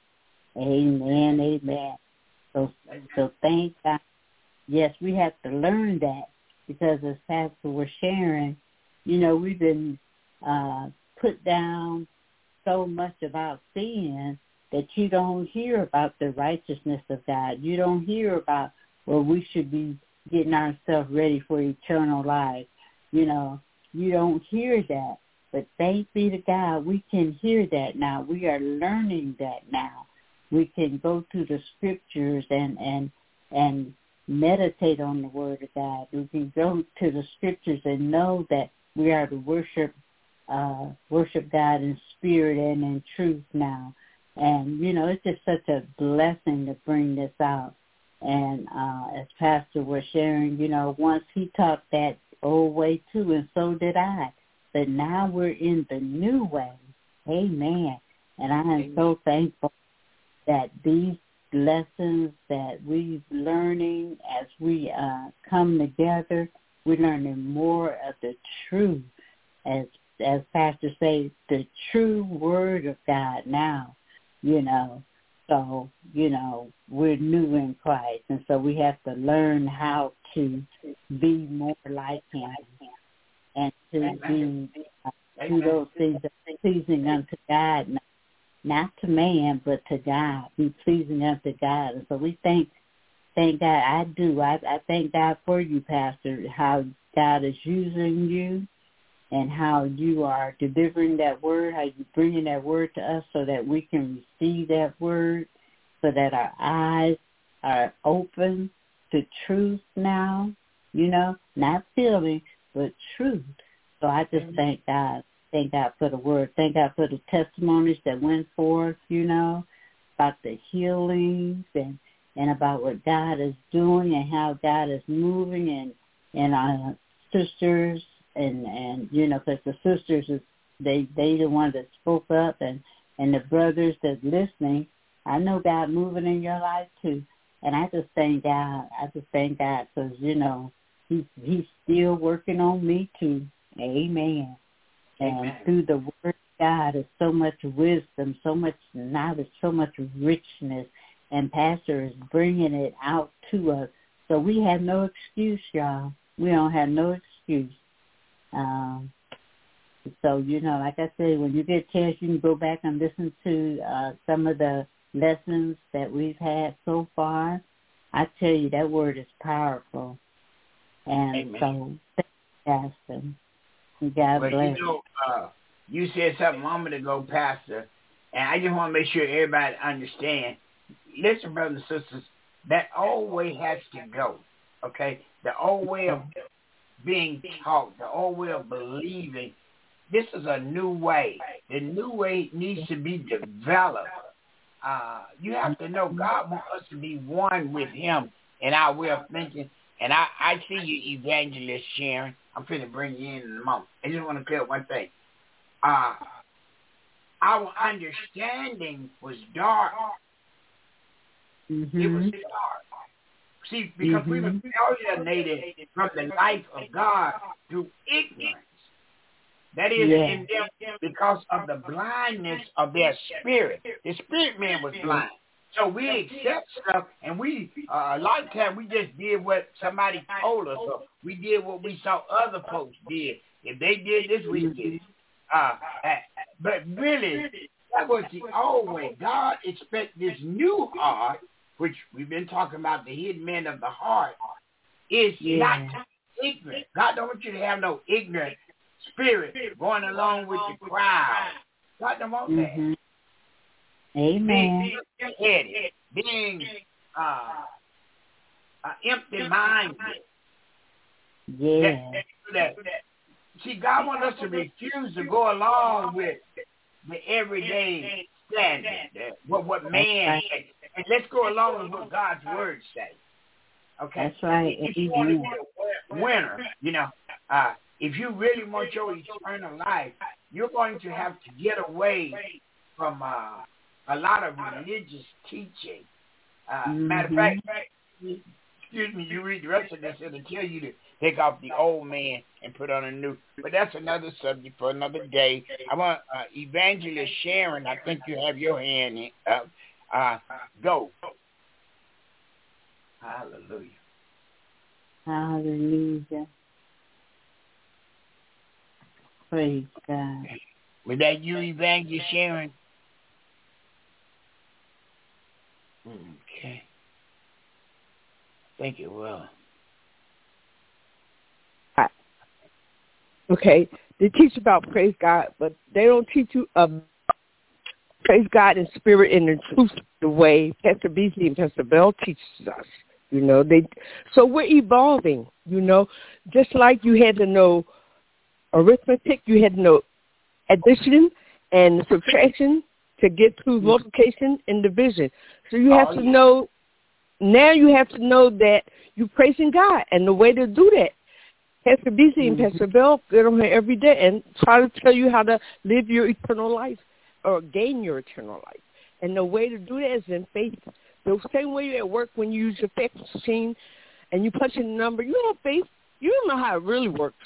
Amen, amen. So, so thank God. Yes, we have to learn that, because as Pastor was sharing, you know, we've been uh, put down so much about sin that you don't hear about the righteousness of God. You don't hear about, well, we should be getting ourselves ready for eternal life. You know, you don't hear that. But thanks be to God, we can hear that now. We are learning that now. We can go to the scriptures and, and, and meditate on the word of God. We can go to the scriptures and know that we are to worship uh, worship God in spirit and in truth now. And, you know, it's just such a blessing to bring this out. And uh, as Pastor was sharing, you know, once he taught that old way too, and so did I. But now we're in the new way. Amen. And I am Amen. So thankful that these lessons that we're learning as we uh, come together, we're learning more of the truth, as as Pastor says, the true word of God now, you know. So, you know, we're new in Christ, and so we have to learn how to be more like him and to be, uh, do those things that are pleasing unto God, not, not to man, but to God, be pleasing unto God. And so we thank, thank God. I do. I, I thank God for you, Pastor, how God is using you and how you are delivering that word, how you're bringing that word to us so that we can receive that word, so that our eyes are open to truth now, you know, not feeling, but truth. So I just thank God. Thank God for the word. Thank God for the testimonies that went forth, you know, about the healings and, and about what God is doing and how God is moving and, and our sisters and, and you know, because the sisters, is they they the ones that spoke up, and, and the brothers that's listening, I know God moving in your life too. And I just thank God. I just thank God because, you know, he's, he's still working on me too. Amen. And Amen. Through the word of God is so much wisdom, so much knowledge, so much richness, and Pastor is bringing it out to us. So we have no excuse, y'all. We don't have no excuse. Um, so, you know, like I said, when you get a chance, you can go back and listen to uh, some of the lessons that we've had so far. I tell you, that word is powerful. And Amen. So, thank you, Pastor. God well, bless you know, uh, you said something a moment ago, Pastor, and I just want to make sure everybody understands. Listen, brothers and sisters, that old way has to go, okay? The old way of being taught, the old way of believing, this is a new way. The new way needs to be developed. Uh, you have to know God wants us to be one with him in our way of thinking. And I, I see you, Evangelist Sharon. I'm going to bring you in in a moment. I just want to clear one thing. Uh, our understanding was dark. Mm-hmm. It was dark. See, because mm-hmm. we were alienated from the life of God through ignorance. That is yeah. in them because of the blindness of their spirit. The spirit man was blind. So we accept stuff, and we, uh, a lot of times, we just did what somebody told us, or we did what we saw other folks did. If they did this, we did. Uh, but really, that was the old way. God expects this new heart, which we've been talking about, the hidden man of the heart, is yeah. not ignorant. God don't want you to have no ignorant spirit going along with the crowd. God don't want mm-hmm. that. Amen. Being, being uh, uh, empty-minded. Yeah. That, that, see, God wants us to refuse to go along with the everyday standard, that, what, what man right. says. And let's go along with what God's word says. Okay? That's right. If you want to be a winner, you know, uh, if you really want your eternal life, you're going to have to get away from uh, a lot of religious teaching. Uh, Mm-hmm. Matter of fact, excuse me, you read the rest of this, it'll tell you to take off the old man and put on a new. But that's another subject for another day. I want uh, Evangelist Sharon, I think you have your hand in, up. Uh, go. Hallelujah. Hallelujah. Praise God. Was that you, Evangelist Sharon? Okay. Thank you. Well. Okay, they teach about praise God, but they don't teach you um, praise God in spirit and in truth the way Pastor Beasley and Pastor Bell teaches us. You know, they so we're evolving. You know, just like you had to know arithmetic, you had to know addition and subtraction to get to multiplication and division. So you have Oh, to yeah. know. Now you have to know that you're praising God, and the way to do that. Pastor Beasley and Pastor Bell get on here every day and try to tell you how to live your eternal life or gain your eternal life. And the way to do that is in faith. The same way you're at work when you use your fax machine and you punch in the number, you have faith. You don't know how it really works.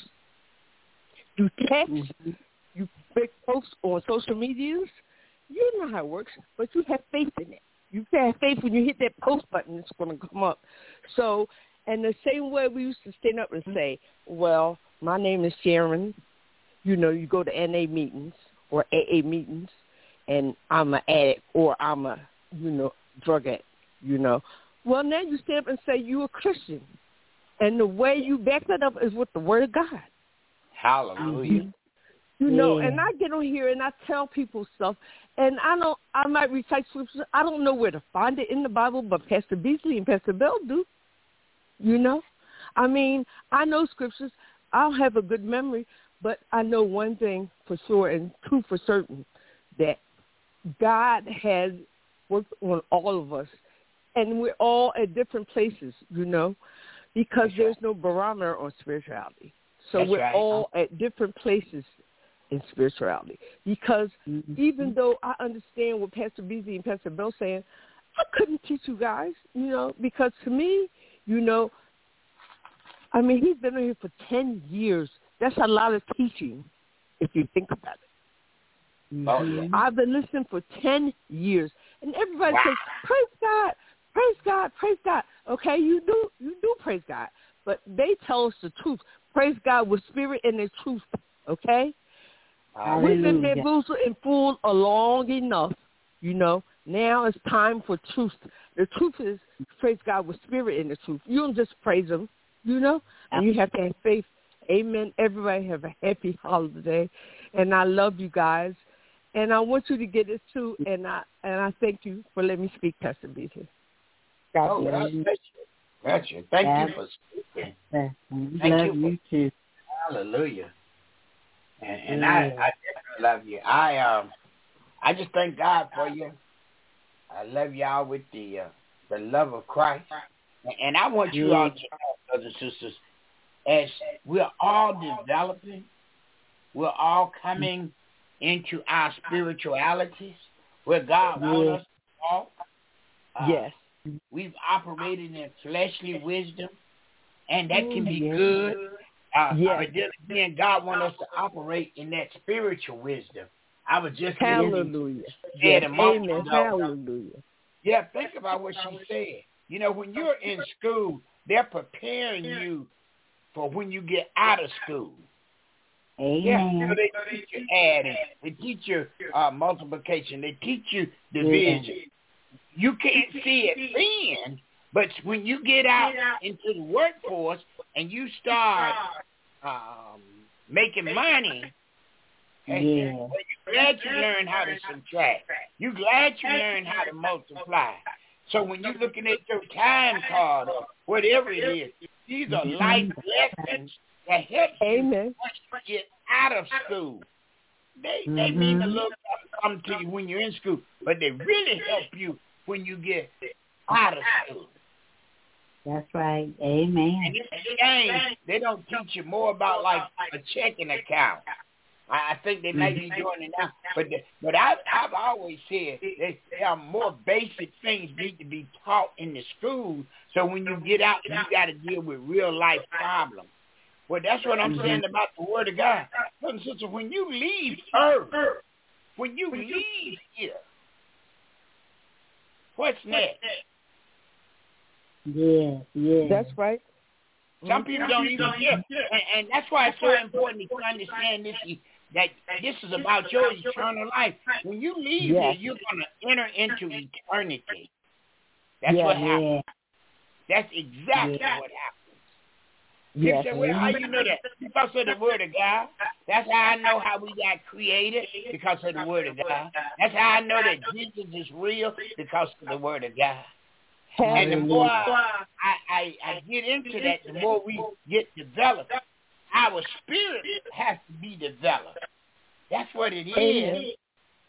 You text, mm-hmm. you make posts on social medias. You don't know how it works, but you have faith in it. You have faith when you hit that post button, it's going to come up. So, and the same way we used to stand up and say, well, my name is Sharon. You know, you go to N A meetings or A A meetings, and I'm an addict or I'm a, you know, drug addict, you know. Well, now you stand up and say you're a Christian. And the way you back that up is with the Word of God. Hallelujah. You know, Yeah. and I get on here and I tell people stuff, and I don't, I might recite scriptures. I don't know where to find it in the Bible, but Pastor Beasley and Pastor Bell do. You know, I mean, I know scriptures. I don't have a good memory, but I know one thing for sure and true for certain, that God has worked on all of us, and we're all at different places, you know, because That's there's right. no barometer on spirituality. So That's we're right. all at different places in spirituality. Because Mm-hmm. even though I understand what Pastor Beasley and Pastor Bell saying, I couldn't teach you guys, you know, because to me, you know, I mean, he's been here for ten years. That's a lot of teaching if you think about it. Oh, yeah. I've been listening for ten years. And everybody Wow. says, praise God, praise God, praise God. Okay, you do you do praise God. But they tell us the truth. Praise God with spirit and the truth. Okay? We've been Hallelujah. bamboozled and fooled long enough, you know. Now it's time for truth. The truth is praise God with spirit and the truth. You don't just praise him, you know, and you have to have faith. Amen. Everybody have a happy holiday, and I love you guys, and I want you to get it too, and I and I thank you for letting me speak, Pastor Beasley. God Oh, bless God you. bless you. Gotcha. Thank God you for speaking. bless you. Thank Love you you, for- too. Hallelujah. And, and Yeah. I, I definitely love you. I um, I just thank God for you. I love y'all with the uh, the love of Christ, and, and I want you Yeah. all to know, brothers and sisters, as we're all developing, we're all coming into our spiritualities where God Yeah. wants us to walk. Uh, Yes. We've operated in fleshly wisdom, and that can be Yeah. good. Uh, Yes. But then again, God wants us to operate in that spiritual wisdom. I was just listening to Hallelujah. said Yes. a moment Amen. ago. Hallelujah. Yeah, think about what she said. You know, when you're in school, they're preparing you for when you get out of school. Yeah, Amen. so they teach you adding, they teach you uh, multiplication, they teach you division. You can't see it then, but when you get out into the workforce and you start um, making money, hey, Yeah. well, you're glad you learned how to subtract. You're glad you learned how to multiply. So when you're looking at your time card or whatever it is, these are life lessons that help you Amen. once you get out of school. They Mm-hmm. they mean a little something to you when you're in school, but they really help you when you get out of school. That's right. Amen. And it's a shame they don't teach you more about like a checking account. I, I think they may be doing it now, but the, but I, I've always said they, there are more basic things need to be taught in the school. So when you get out, you got to deal with real life problems. Well, that's what I'm saying about the Word of God. Brothers and sisters, when you leave Earth, when you leave here, what's next? Yeah, yeah. That's right. Some people don't even get, and, and that's why it's so important to understand this. That this is about your eternal life. When you leave Yes. here, you're going to enter into eternity. That's Yeah, what happens. Yeah. That's exactly Yeah. what happens. Yes. You say, well, how you know that? Because of the Word of God. That's how I know how we got created, because of the Word of God. That's how I know that Jesus is real, because of the Word of God. And the more I, I, I get into that, the more we get developed. Our spirit has to be developed. That's what it Amen. is.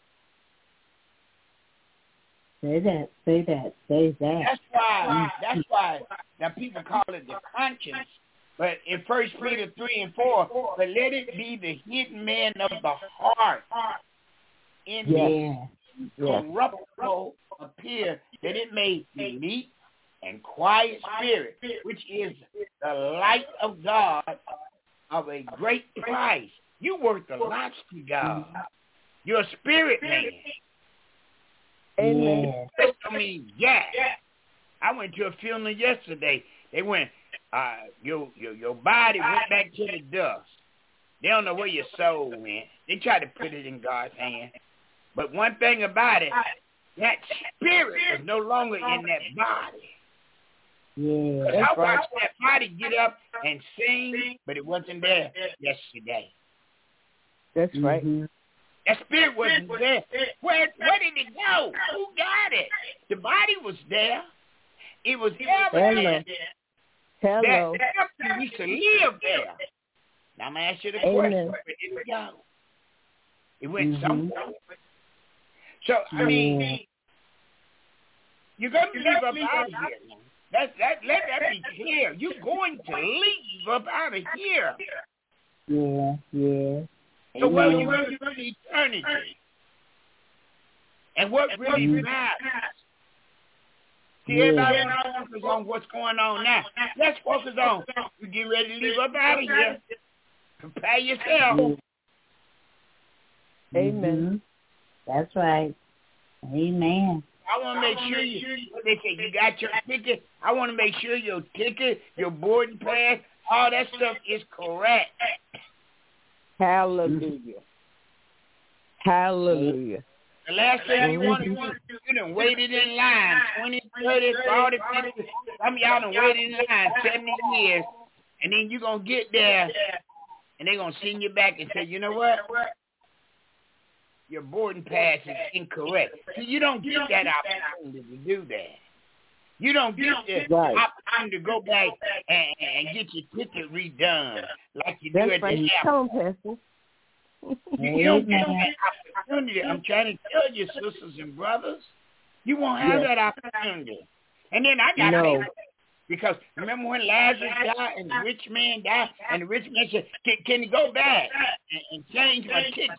Say that. Say that. Say that. That's why. That's why. Now people call it the conscience. But in First Peter three and four, but let it be the hidden man of the heart, in Yeah. the corruptible appear, that it may be meek and quiet spirit, which is the light of God of a great price. You worth a lot to God. You're a spirit man. Amen. Yeah. I mean, yeah. I went to a funeral yesterday. They went, uh, your your your body went back to the dust. They don't know where your soul went. They tried to put it in God's hand. But one thing about it, that spirit is no longer in that body. Yeah. I watched that body get up and sing, but it wasn't there yesterday. That's right. Mm-hmm. That spirit wasn't there. Where where did it go? Who got it? The body was there. It was evident that Hello. something used to live there. Now I'm gonna ask you the Amen. question: where did it go? It went Mm-hmm. somewhere. So I mean, Yeah. you're gonna leave up out of here. Now. That that let that be clear. You're going to leave up out of here. Yeah. Yeah. So where are you Amen. going to spend eternity? And what really matters? See, Yeah. everybody wants to focus on what's going on now. Let's focus on you get ready to leave up out of here. Prepare yourself. Yeah. Amen. Mhm. That's right. Amen. I want to make sure you, what they say, you got your ticket. I want to make sure your ticket, your boarding pass, all that stuff is correct. Hallelujah. Hallelujah. The last thing you want to do, you done waited in line twenty, thirty, forty, fifty. Some of y'all done waited in line seventy years, and then you're going to get there, and they're going to send you back and say, you know what? Your boarding pass is incorrect. See, you don't get that opportunity to do that. You don't get the Right. opportunity to go back and, and get your ticket redone like you do That's at right. the airport. Come on, Pastor. You don't get that opportunity. I'm trying to tell you, sisters and brothers, you won't have Yes. that opportunity. And then I got No. paid because remember when Lazarus died and the rich man died, and the rich man said, "Can, can you go back and, and change my ticket?"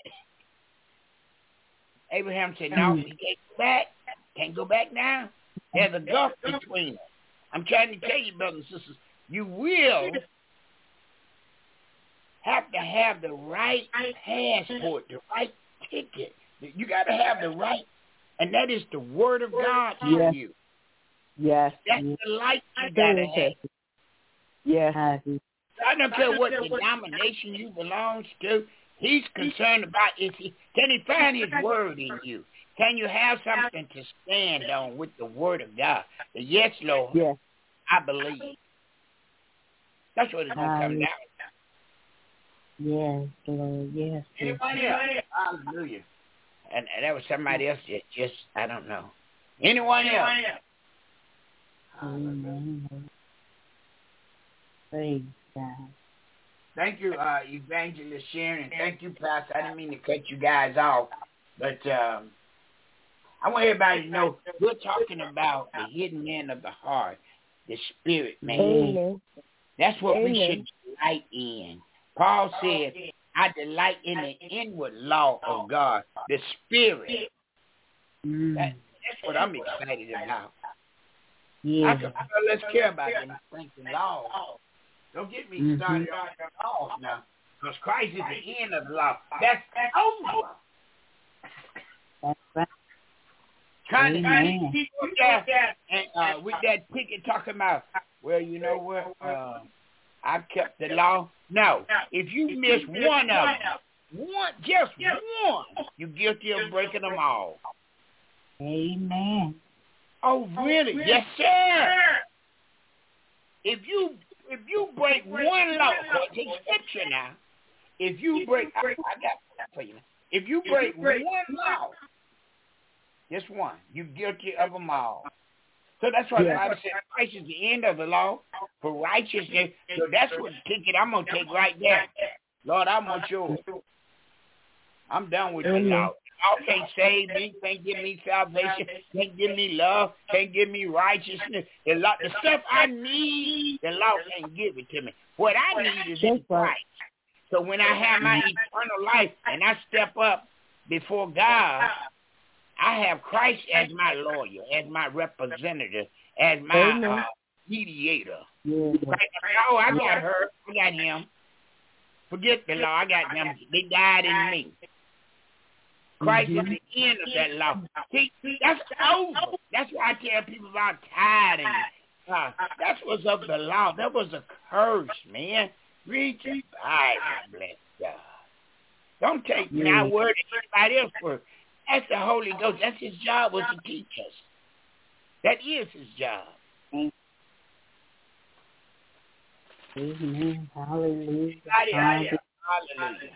Abraham said, "No, he can't go back. Can't go back now. There's a gulf between us." I'm trying to tell you, brothers and sisters, you will have to have the right passport, the right ticket. You got to have the right, and that is the Word of God to Yes. you. Yes. That's the light you got to have. Yes. I don't care what denomination you belong to. He's concerned about is he can he find his word in you? Can you have something to stand on with the Word of God? The yes, Lord, Yes. I believe. That's what it's going to come down to. Yes, Lord. Yes. Anybody else? Hallelujah. And, and that was somebody else that just, I don't know. Anyone else? Amen. Praise God. Thank you, uh, Evangelist Sharon, and thank you, Pastor. I didn't mean to cut you guys off, but um, I want everybody to know we're talking about the hidden man of the heart, the spirit man. Amen. That's what Amen. we should delight in. Paul said, I delight in the inward law of God, the spirit. Mm. That, that's what I'm excited about. Yeah. I can, let's care about them thinking laws. Don't get me Mm-hmm. started on the laws now, because Christ is the end of the law. That's over. That's right. Trying to Amen. find people there and uh, with that ticket talking about, well, you know what? Uh, I kept the law. No, if you miss one of them, one, just one, you're guilty of breaking them all. Amen. Oh, really? Yes, sir. If you if you break one law, take scripture now. If you break, I, I got that for you. If you break one law, just one, you're guilty of them all. So that's why the Bible says Christ is the end of the law for righteousness. So that's what ticket I'm going to take right there. Lord, I want yours. I'm done with the law. Law can't save me, can't give me salvation, can't give me love, can't give me righteousness. The, law, the stuff I need, the law can't give it to me. What I need is in Christ. So when I have my eternal life and I step up before God, I have Christ as my lawyer, as my representative, as my uh, mediator. Yeah. Oh, I got her. I got him. Forget the law. I got them. They died in me. Christ mm-hmm. is the end of that law. See, that's over. That's why I tell people about tithing. Uh, that's what's of the law. That was a curse, man. Read your Bible, bless God. Don't take yeah. my word to anybody else for. That's the Holy Ghost. That's his job, was to teach us. That is his job. Amen. Hallelujah. Hallelujah. Hallelujah.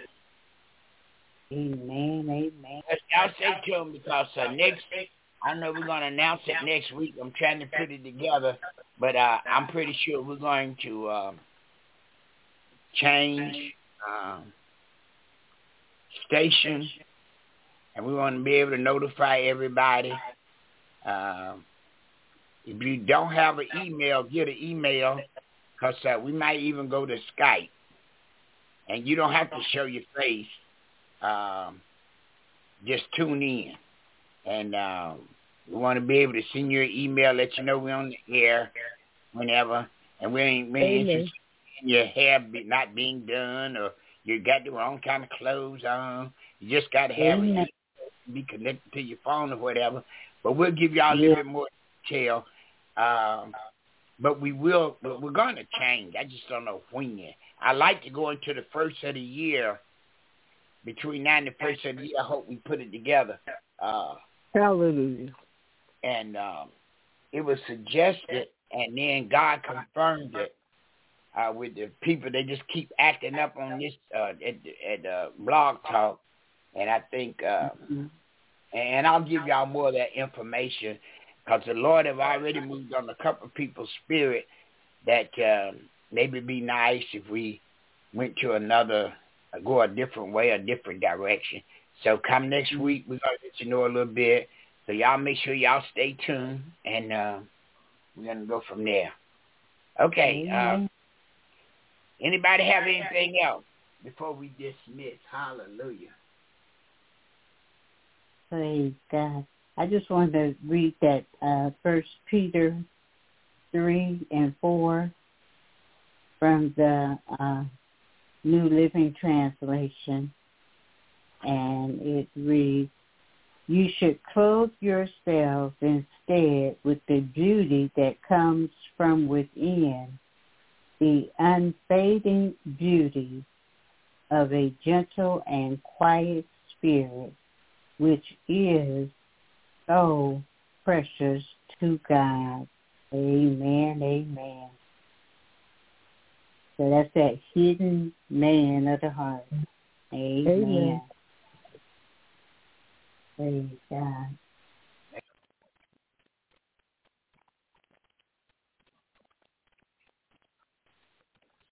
Amen. Amen. Y'all say to him because uh, next, I know we're going to announce it next week. I'm trying to put it together, but uh, I'm pretty sure we're going to uh, change um, station. And we want to be able to notify everybody. Uh, if you don't have an email, get an email, because uh, we might even go to Skype. And you don't have to show your face. Um, just tune in. And uh, we want to be able to send you an email, let you know we're on the air whenever. And we ain't, we ain't interested in your hair be, not being done, or you got the wrong kind of clothes on. You just got to have Amen. it. Be connected to your phone or whatever, but we'll give y'all a little bit more detail. Um, but we will, but we're going to change. I just don't know when yet. I like to go into the first of the year. Between now and the first of the year, I hope we put it together. Uh, Hallelujah. And um, it was suggested, and then God confirmed it uh, with the people. They just keep acting up on this uh, at, at uh, Blog Talk. And I think, uh, mm-hmm. and I'll give y'all more of that information, because the Lord have already moved on a couple of people's spirit that uh, maybe it'd be nice if we went to another, uh, go a different way, a different direction. So come next week, we're going to let you know a little bit. So y'all make sure y'all stay tuned, and uh, we're going to go from there. Okay. Uh, anybody have anything else before we dismiss? Hallelujah. Praise God. I just wanted to read that uh, First Peter three and four from the uh, New Living Translation, and it reads, "You should clothe yourselves instead with the beauty that comes from within, the unfading beauty of a gentle and quiet spirit, which is so precious to God." Amen, amen. So that's that hidden man of the heart. Amen. Amen. Praise God.